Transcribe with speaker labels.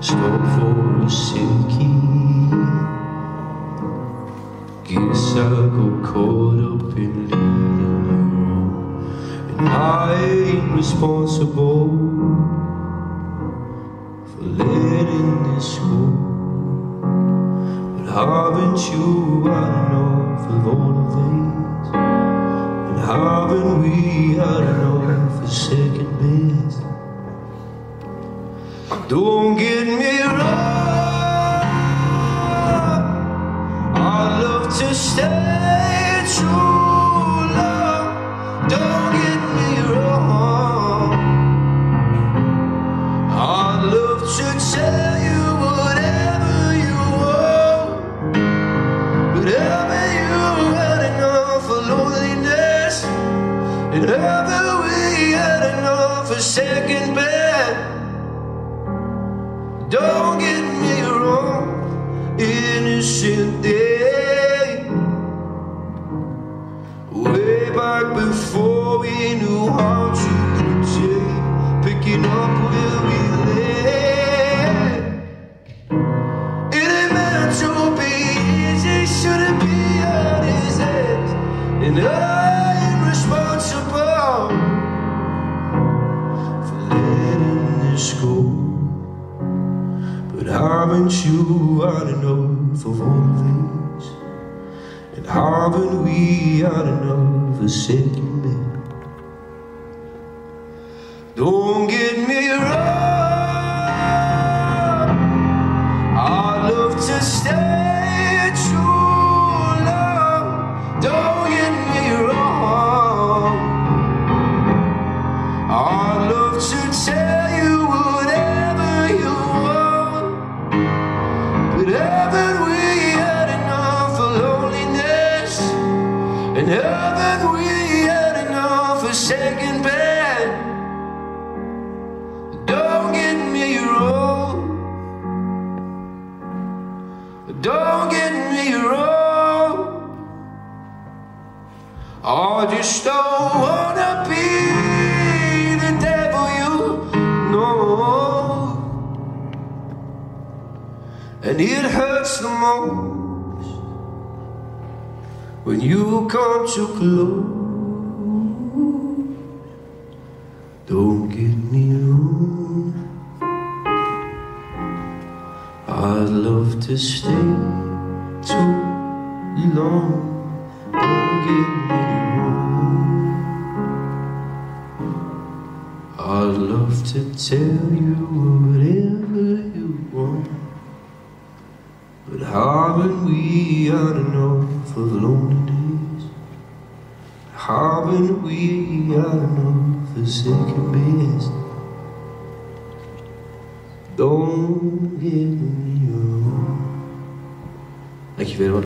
Speaker 1: stop for a sickie. Guess I got caught up in leading you on, and I ain't responsible for letting this go. But haven't you had enough of all of these? And haven't we had enough of second best? Don't get me wrong, I'd love to stay too long. Don't get me wrong, I'd love to tell you whatever you want, whatever you had enough of loneliness, and ever we had enough of second best. Don't get me wrong, innocent day. Way back before we knew how to protect, picking up where we lay. It ain't meant to be easy, shouldn't be on his head. And I ain't responsible for letting this go. But haven't you had enough of all of these? And haven't we had enough of second best? Don't get me wrong, I'd love to stay too long. Don't get me wrong, I'd love to tell you whatever you want. But haven't we had enough of loneliness? And haven't we had enough of second best? Don't get me wrong, don't get me wrong, I just don't wanna be the devil, you know. And it hurts the most when you come too close. Don't get me wrong, I'd love to stay too long. Don't get me wrong, I'd love to tell you whatever you want. But haven't we had enough of lonely days? Haven't we had enough of second best? Don't get me wrong. Dankjewel.